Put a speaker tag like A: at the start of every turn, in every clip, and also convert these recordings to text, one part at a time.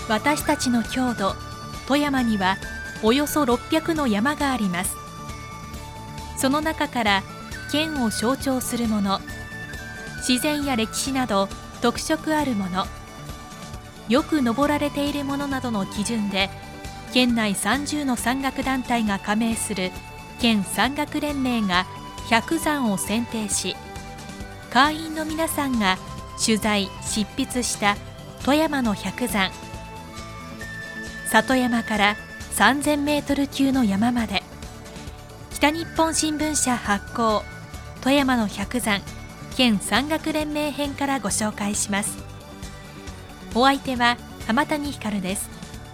A: 私たちの郷土富山にはおよそ600の山があります。その中から県を象徴するもの、自然や歴史など特色あるもの、よく登られているものなどの基準で県内30の山岳団体が加盟する県山岳連盟が100山を選定し、会員の皆さんが取材・執筆した富山の100山、里山から3000メートル級の山まで、北日本新聞社発行富山の100山県山岳連盟編からご紹介します。お相手は浜谷ひかるです。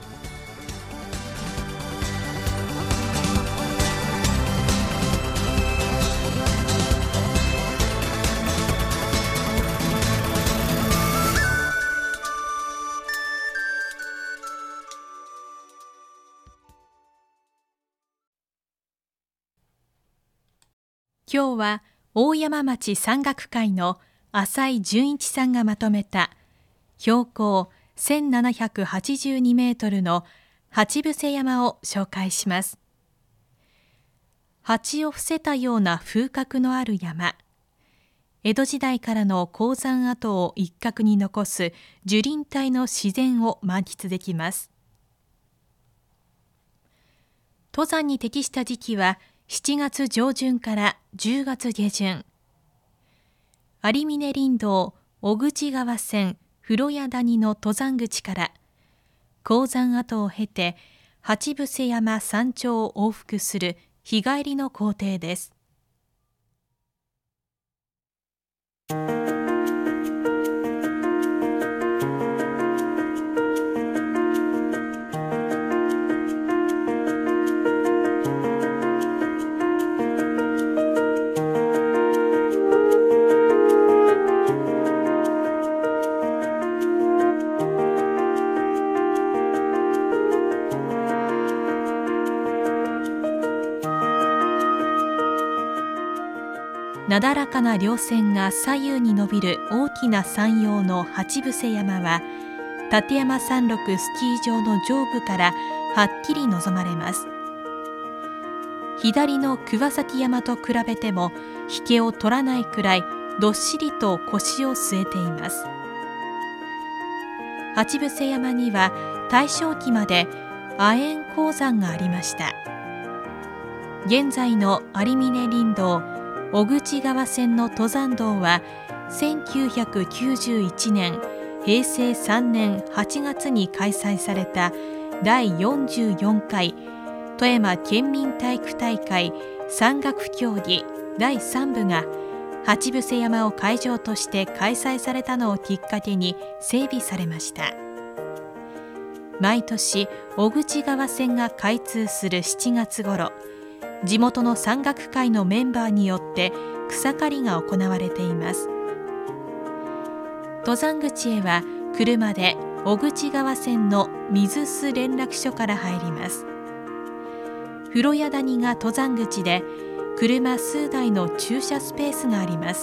A: 今日は大山町山岳会の浅井純一さんがまとめた標高1782メートルの鉢伏山を紹介します。鉢を伏せたような風格のある山、江戸時代からの鉱山跡を一角に残す樹林帯の自然を満喫できます。登山に適した時期は7月上旬から10月下旬。有峰林道小口川線風呂屋谷の登山口から鉱山跡を経て鉢伏山山頂を往復する日帰りの行程です。なだらかな稜線が左右に伸びる大きな山陽の鉢伏山は、立山山麓スキー場の上部からはっきり望まれます。左の桑崎山と比べても引けを取らないくらいどっしりと腰を据えています。鉢伏山には大正期まで亜鉛鉱山がありました。現在の有峰林道小口川線の登山道は1991年平成3年8月に開催された第44回富山県民体育大会山岳競技第3部が鉢伏山を会場として開催されたのをきっかけに整備されました。毎年小口川線が開通する7月頃、地元の山岳会のメンバーによって草刈りが行われています。登山口へは車で小口川線の水須連絡所から入ります。風呂屋谷が登山口で、車数台の駐車スペースがあります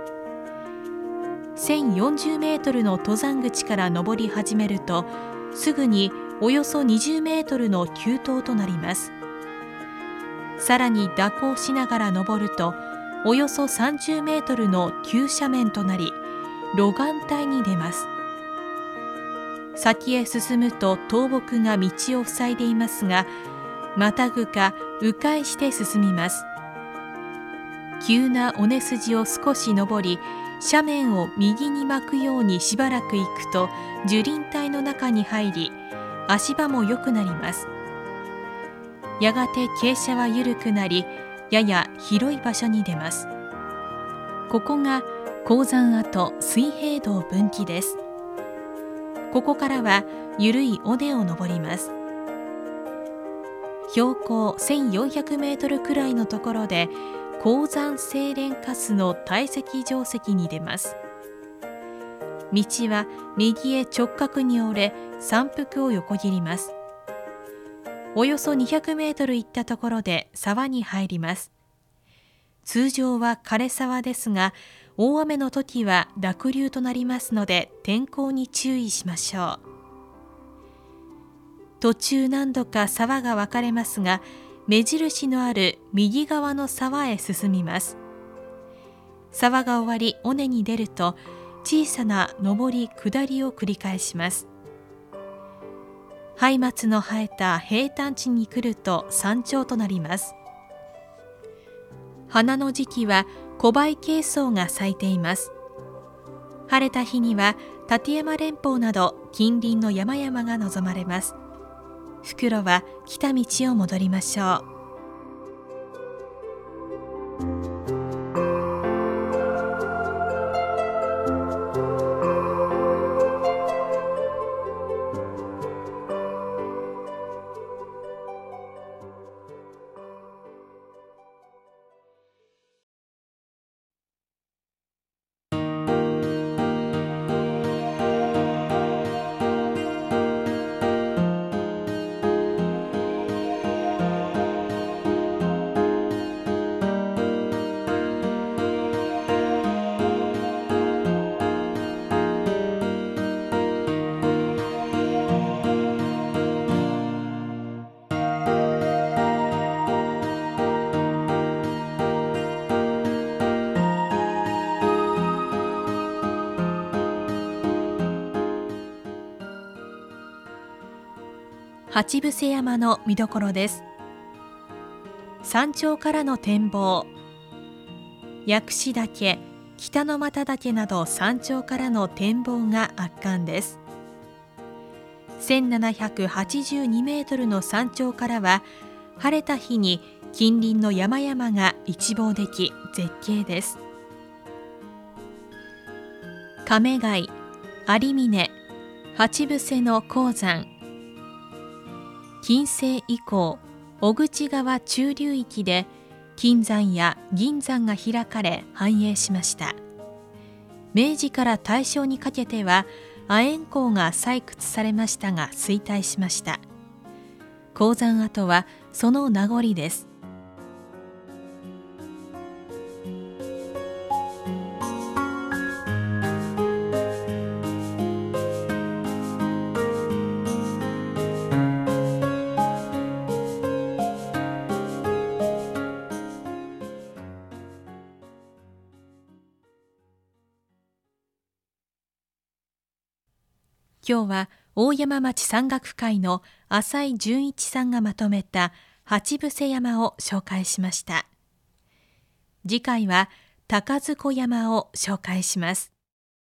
A: 。1040メートルの登山口から登り始めると、すぐにおよそ20メートルの急登となります。さらに蛇行しながら登るとおよそ30メートルの急斜面となり、路岸帯に出ます。先へ進むと倒木が道を塞いでいますが、またぐか迂回して進みます。急な尾根筋を少し登り、斜面を右に巻くようにしばらく行くと樹林帯の中に入り、足場も良くなります。やがて傾斜は緩くなり、やや広い場所に出ます。ここが鉱山跡水平道分岐です。ここからは緩い尾根を登ります。標高1400メートルくらいのところで鉱山精錬カスの堆積定石に出ます。道は右へ直角に折れ、山腹を横切ります。およそ200メートル行ったところで沢に入ります。通常は枯れ沢ですが、大雨の時は濁流となりますので天候に注意しましょう。 途中何度か沢が分かれますが、目印のある右側の沢へ進みます。沢が終わり尾根に出ると、小さな上り下りを繰り返します。ハイマツの生えた平坦地に来ると山頂となります。花の時期はコバイケイソウが咲いています。晴れた日には立山連峰など近隣の山々が望まれます。袋は来た道を戻りましょう。八伏山の見どころです。山頂からの展望、薬師岳、北の又岳など山頂からの展望が圧巻です。1782メートルの山頂からは、晴れた日に近隣の山々が一望でき絶景です。亀貝、有峰、八伏の鉱山、近世以降、小口川中流域で金山や銀山が開かれ繁栄しました。明治から大正にかけては亜鉛鉱が採掘されましたが衰退しました。鉱山跡はその名残です。今日は大山町山岳会の浅井純一さんがまとめた八伏山を紹介しました。次回は高津山を紹介します。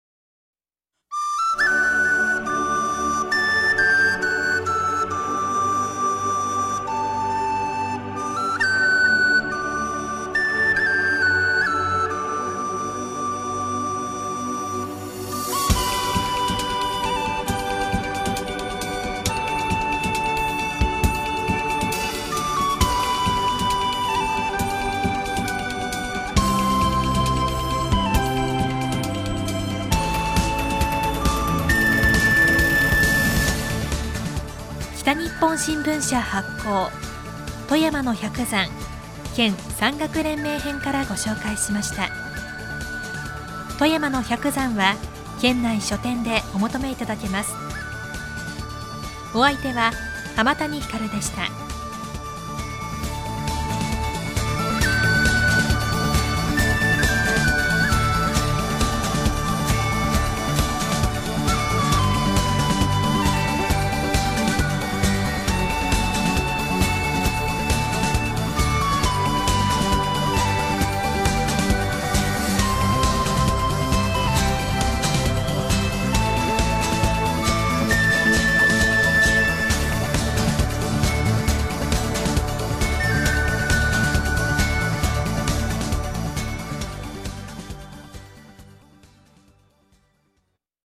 A: 北日本新聞社発行、富山の百山県山岳連盟編からご紹介しました。富山の百山は県内書店でお求めいただけます。お相手は浜谷ひかるでした。